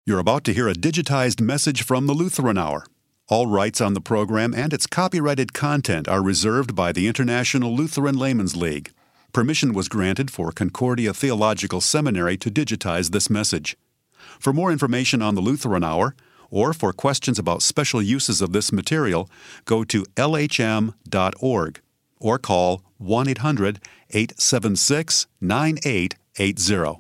You're about to hear a digitized message from the Lutheran Hour. All rights on the program and its copyrighted content are reserved by the International Lutheran Laymen's League. Permission was granted for Concordia Theological Seminary to digitize this message. For more information on the Lutheran Hour, or for questions about special uses of this material, go to lhm.org or call 1-800-876-9880.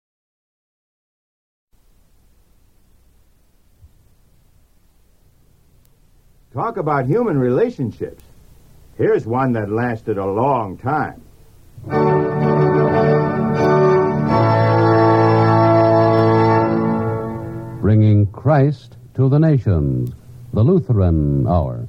Talk about human relationships. Here's one that lasted a long time. Bringing Christ to the nations, the Lutheran Hour.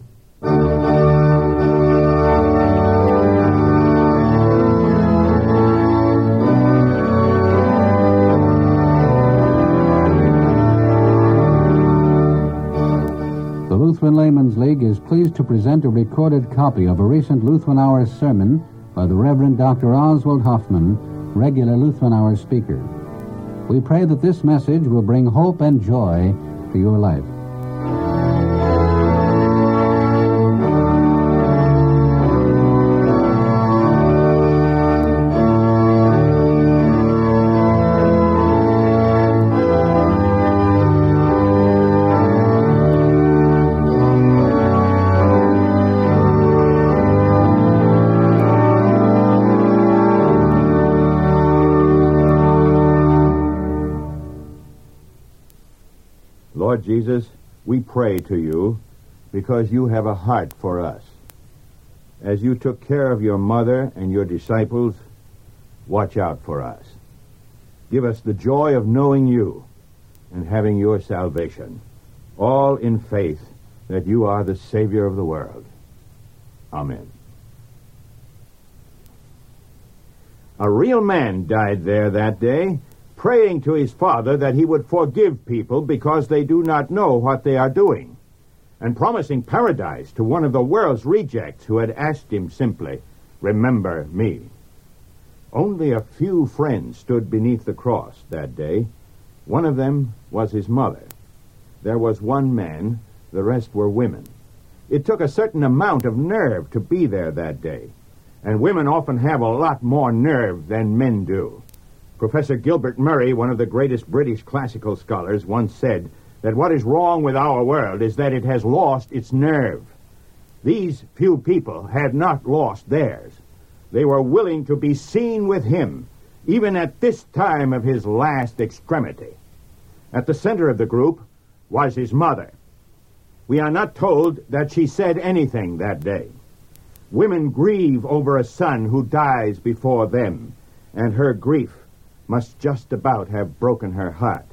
The Lutheran Laymen's League is pleased to present a recorded copy of a recent Lutheran Hour sermon by the Reverend Dr. Oswald Hoffman, regular Lutheran Hour speaker. We pray that this message will bring hope and joy to your life. Lord Jesus, we pray to you because you have a heart for us. As you took care of your mother and your disciples, watch out for us. Give us the joy of knowing you and having your salvation, all in faith that you are the Savior of the world. Amen. A real man died there that day, praying to his Father that he would forgive people because they do not know what they are doing, and promising paradise to one of the world's rejects who had asked him simply, "Remember me." Only a few friends stood beneath the cross that day. One of them was his mother. There was one man, the rest were women. It took a certain amount of nerve to be there that day, and women often have a lot more nerve than men do. Professor Gilbert Murray, one of the greatest British classical scholars, once said that what is wrong with our world is that it has lost its nerve. These few people had not lost theirs. They were willing to be seen with him, even at this time of his last extremity. At the center of the group was his mother. We are not told that she said anything that day. Women grieve over a son who dies before them, and her grief must just about have broken her heart.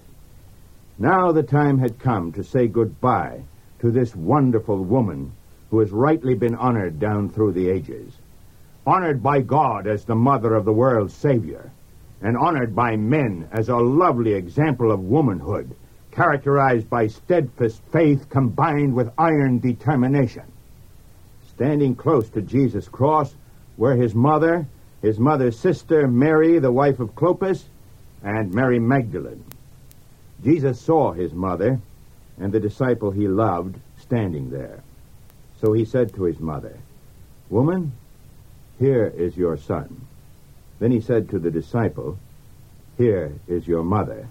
Now the time had come to say goodbye to this wonderful woman who has rightly been honored down through the ages, honored by God as the mother of the world's Savior, and honored by men as a lovely example of womanhood, characterized by steadfast faith combined with iron determination. Standing close to Jesus' cross were his mother's sister, Mary, the wife of Clopas, and Mary Magdalene. Jesus saw his mother and the disciple he loved standing there. So he said to his mother, "Woman, here is your son." Then he said to the disciple, "Here is your mother."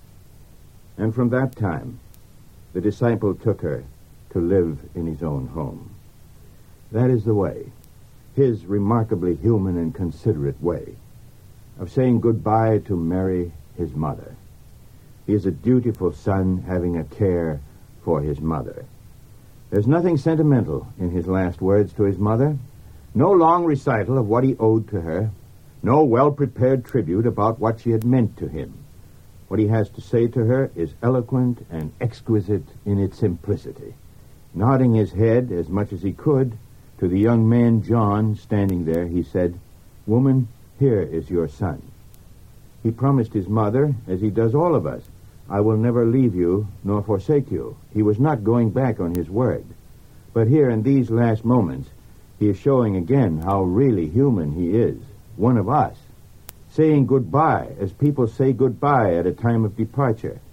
And from that time, the disciple took her to live in his own home. That is the way, his remarkably human and considerate way, of saying goodbye to Mary, his mother. He is a dutiful son having a care for his mother. There's nothing sentimental in his last words to his mother, no long recital of what he owed to her, no well-prepared tribute about what she had meant to him. What he has to say to her is eloquent and exquisite in its simplicity. Nodding his head as much as he could to the young man John standing there, he said, "Woman, here is your son." He promised his mother, as he does all of us, "I will never leave you nor forsake you." He was not going back on his word. But here in these last moments, he is showing again how really human he is, one of us, saying goodbye as people say goodbye at a time of departure,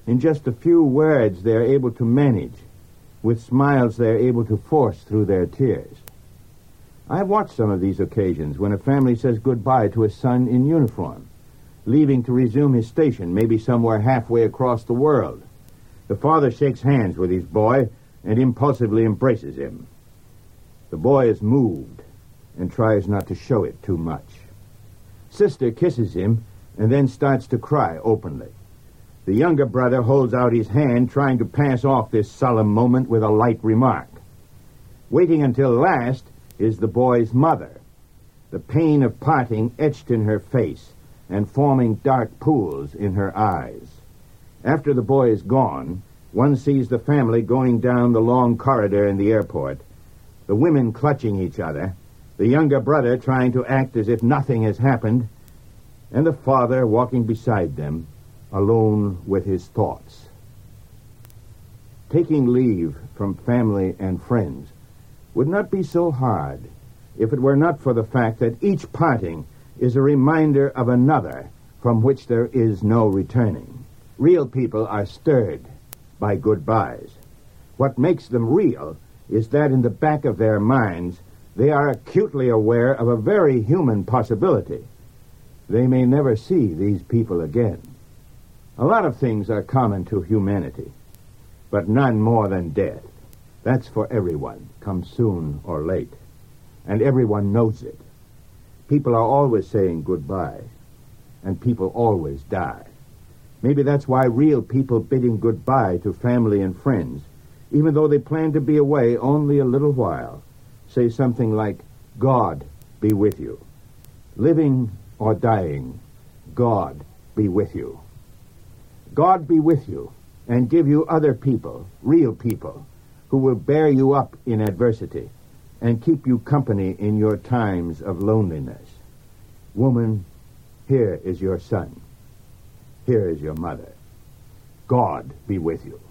In just a few words they're able to manage. With smiles they're able to force through their tears. I've watched some of these occasions when a family says goodbye to a son in uniform, leaving to resume his station, maybe somewhere halfway across the world. The father shakes hands with his boy and impulsively embraces him. The boy is moved and tries not to show it too much. Sister kisses him and then starts to cry openly. The younger brother holds out his hand, trying to pass off this solemn moment with a light remark. Waiting until last is the boy's mother, the pain of parting etched in her face and forming dark pools in her eyes. After the boy is gone, one sees the family going down the long corridor in the airport, the women clutching each other, the younger brother trying to act as if nothing has happened, and the father walking beside them, alone with his thoughts. Taking leave from family and friends would not be so hard if it were not for the fact that each parting is a reminder of another from which there is no returning. Real people are stirred by goodbyes. What makes them real is that in the back of their minds they are acutely aware of a very human possibility. They may never see these people again. A lot of things are common to humanity, but none more than death. That's for everyone, comes soon or late, and everyone knows it. People are always saying goodbye, and people always die. Maybe that's why real people bidding goodbye to family and friends, even though they plan to be away only a little while, say something like, God be with you. Living or dying, God be with you. God be with you and give you other people, real people, who will bear you up in adversity and keep you company in your times of loneliness. Woman, here is your son. Here is your mother. God be with you.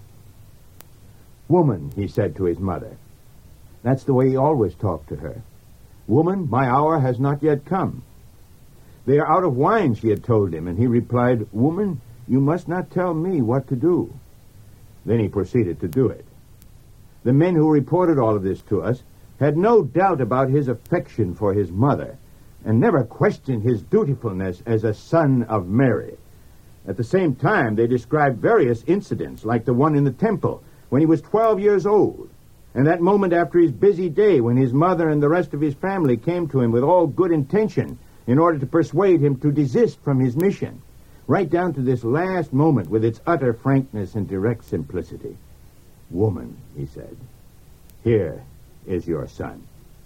Woman, he said to his mother. That's the way he always talked to her. Woman, my hour has not yet come. They are out of wine, she had told him, and he replied, Woman, you must not tell me what to do. Then he proceeded to do it. The men who reported all of this to us had no doubt about his affection for his mother and never questioned his dutifulness as a son of Mary. At the same time, they described various incidents, like the one in the temple when he was 12 years old, and that moment after his busy day when his mother and the rest of his family came to him with all good intention in order to persuade him to desist from his mission, right down to this last moment with its utter frankness and direct simplicity. Woman, he said, here is your son.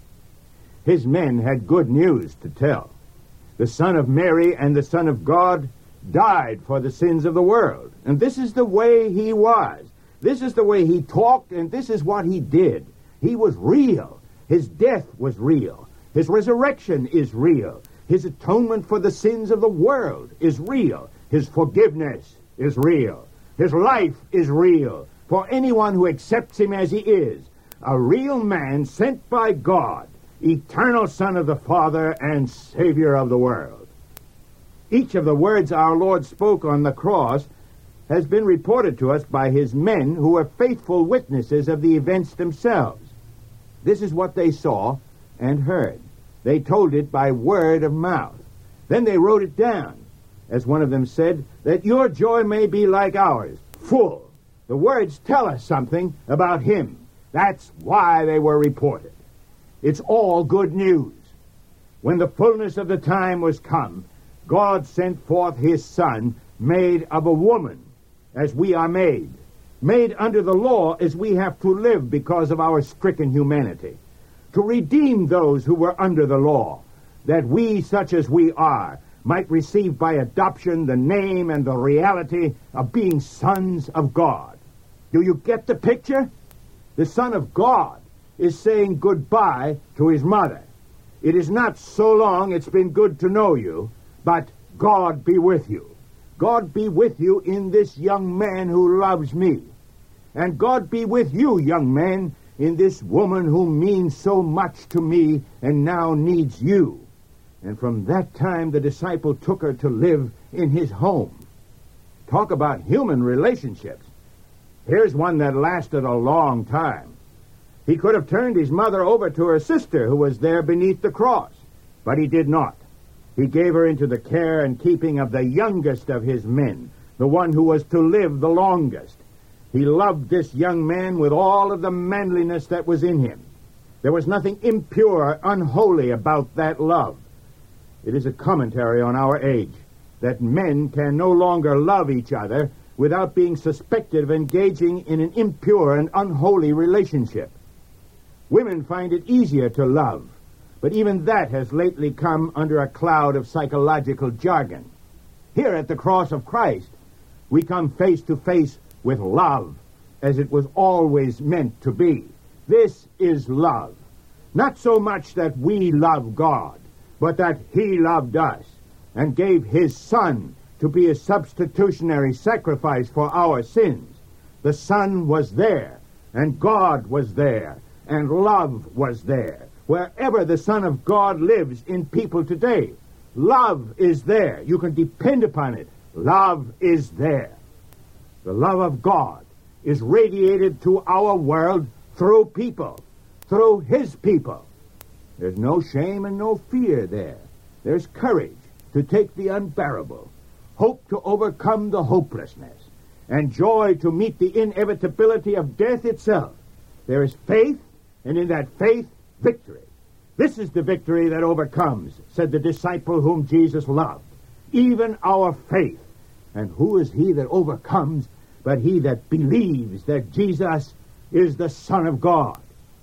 His men had good news to tell. The Son of Mary and the Son of God died for the sins of the world. And this is the way he was. This is the way he talked, and this is what he did. He was real. His death was real. His resurrection is real. His atonement for the sins of the world is real. His forgiveness is real. His life is real for anyone who accepts him as he is, a real man sent by God, eternal Son of the Father and Savior of the world. Each of the words our Lord spoke on the cross has been reported to us by his men who were faithful witnesses of the events themselves. This is what they saw and heard. They told it by word of mouth. Then they wrote it down. As one of them said, that your joy may be like ours, full. The words tell us something about him. That's why they were reported. It's all good news. When the fullness of the time was come, God sent forth his Son, made of a woman, as we are made under the law as we have to live because of our stricken humanity, to redeem those who were under the law, that we, such as we are, might receive by adoption the name and the reality of being sons of God. Do you get the picture? The Son of God is saying goodbye to his mother. It is not so long it's been good to know you, but God be with you. God be with you in this young man who loves me. And God be with you, young man, in this woman who means so much to me and now needs you. And from that time the disciple took her to live in his home. Talk about human relationships. Here's one that lasted a long time. He could have turned his mother over to her sister who was there beneath the cross, but he did not. He gave her into the care and keeping of the youngest of his men, the one who was to live the longest. He loved this young man with all of the manliness that was in him. There was nothing impure or unholy about that love. It is a commentary on our age that men can no longer love each other without being suspected of engaging in an impure and unholy relationship. Women find it easier to love, but even that has lately come under a cloud of psychological jargon. Here at the cross of Christ, we come face to face with love, as it was always meant to be. This is love. Not so much that we love God, but that He loved us and gave His Son to be a substitutionary sacrifice for our sins. The Son was there, and God was there, and love was there. Wherever the Son of God lives in people today, love is there. You can depend upon it. Love is there. The love of God is radiated to our world through people, through His people. There's no shame and no fear there. There's courage to take the unbearable, hope to overcome the hopelessness, and joy to meet the inevitability of death itself. There is faith, and in that faith, victory. This is the victory that overcomes, said the disciple whom Jesus loved, even our faith. And who is he that overcomes but he that believes that Jesus is the Son of God?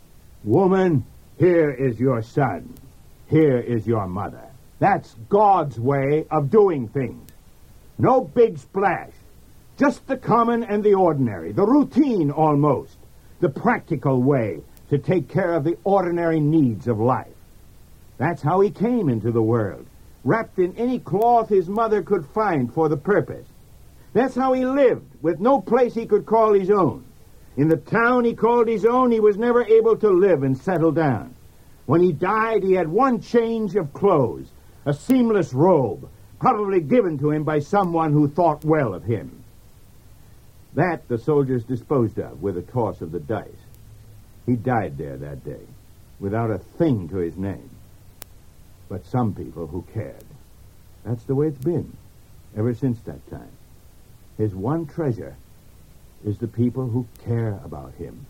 Woman, here is your son. Here is your mother. That's God's way of doing things. No big splash. Just the common and the ordinary, the routine almost, the practical way to take care of the ordinary needs of life. That's how he came into the world, wrapped in any cloth his mother could find for the purpose. That's how he lived, with no place he could call his own. In the town he called his own, he was never able to live and settle down. When he died, he had one change of clothes, a seamless robe, probably given to him by someone who thought well of him. That the soldiers disposed of with a toss of the dice. He died there that day, without a thing to his name. But some people who cared. That's the way it's been, ever since that time. His one treasure is the people who care about him.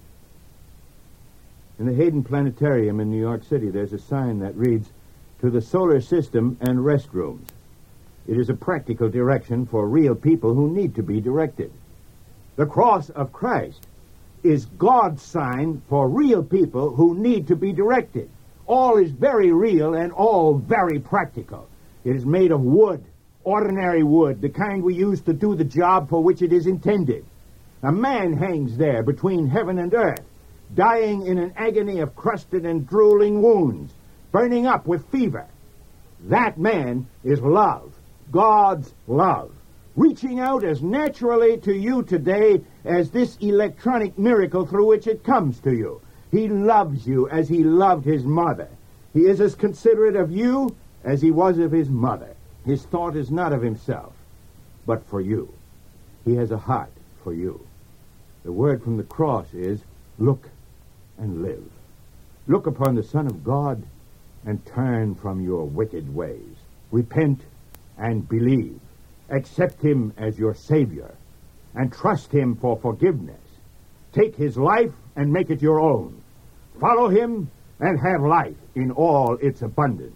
In the Hayden Planetarium in New York City, there's a sign that reads, "To the solar system and restrooms." It is a practical direction for real people who need to be directed. The cross of Christ is God's sign for real people who need to be directed. All is very real and all very practical. It is made of wood, ordinary wood, the kind we use to do the job for which it is intended. A man hangs there between heaven and earth, dying in an agony of crusted and drooling wounds, burning up with fever. That man is love, God's love, reaching out as naturally to you today as this electronic miracle through which it comes to you. He loves you as he loved his mother. He is as considerate of you as he was of his mother. His thought is not of himself, but for you. He has a heart for you. The word from the cross is, look and live. Look upon the Son of God and turn from your wicked ways. Repent and believe. Accept him as your Savior and trust him for forgiveness. Take his life and make it your own. Follow him and have life in all its abundance.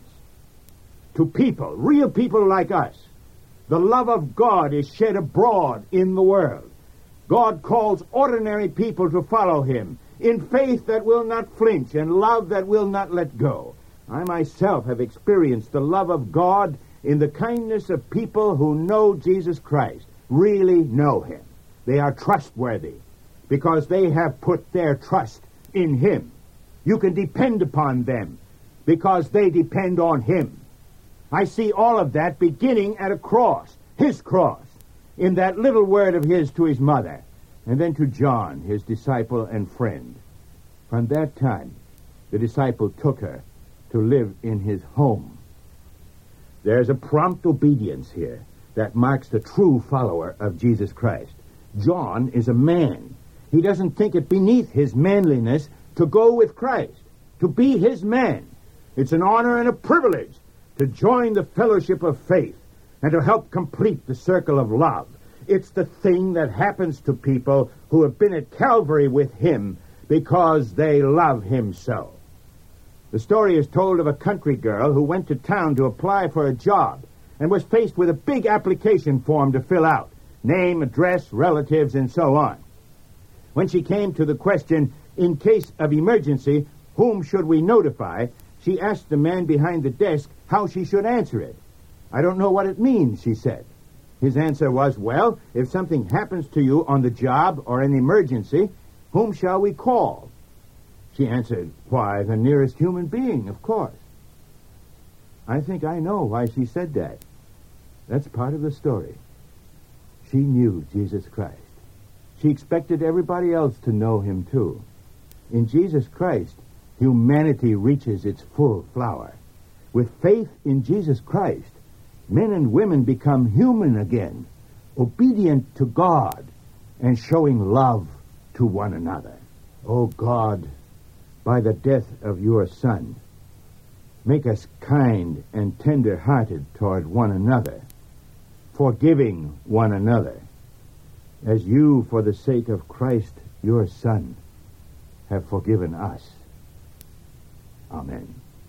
To people, real people like us, the love of God is shed abroad in the world. God calls ordinary people to follow him in faith that will not flinch and love that will not let go. I myself have experienced the love of God in the kindness of people who know Jesus Christ, really know him. They are trustworthy because they have put their trust in him. You can depend upon them because they depend on him. I see all of that beginning at a cross, his cross, in that little word of his to his mother, and then to John, his disciple and friend. From that time, the disciple took her to live in his home. There's a prompt obedience here. that marks the true follower of Jesus Christ. John is a man. He doesn't think it beneath his manliness to go with Christ, to be his man. It's an honor and a privilege to join the fellowship of faith and to help complete the circle of love. It's the thing that happens to people who have been at Calvary with him because they love him so. The story is told of a country girl who went to town to apply for a job and was faced with a big application form to fill out: name, address, relatives, and so on. When she came to the question, in case of emergency, whom should we notify, she asked the man behind the desk how she should answer it. "I don't know what it means," she said. His answer was, "Well, if something happens to you on the job or an emergency, whom shall we call?" She answered, "Why, the nearest human being, of course." I think I know why she said that. That's part of the story. She knew Jesus Christ. She expected everybody else to know him too. In Jesus Christ, humanity reaches its full flower. With faith in Jesus Christ, men and women become human again, obedient to God, and showing love to one another. Oh God, by the death of your Son, make us kind and tender-hearted toward one another, forgiving one another, as you, for the sake of Christ, your Son, have forgiven us. Amen.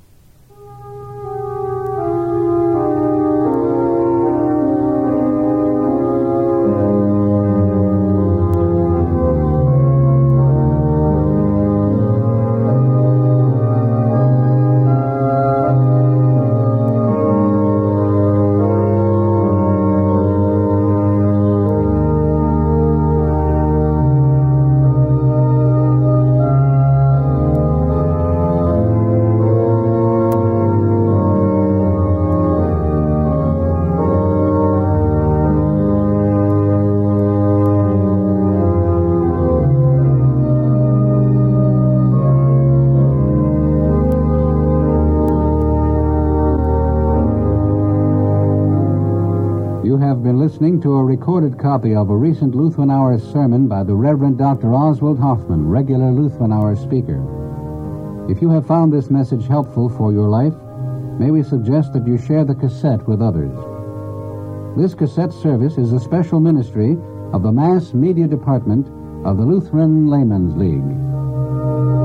Listening to a recorded copy of a recent Lutheran Hour sermon by the Reverend Dr. Oswald Hoffman, regular Lutheran Hour speaker. If you have found this message helpful for your life, may we suggest that you share the cassette with others. This cassette service is a special ministry of the Mass Media Department of the Lutheran Laymen's League.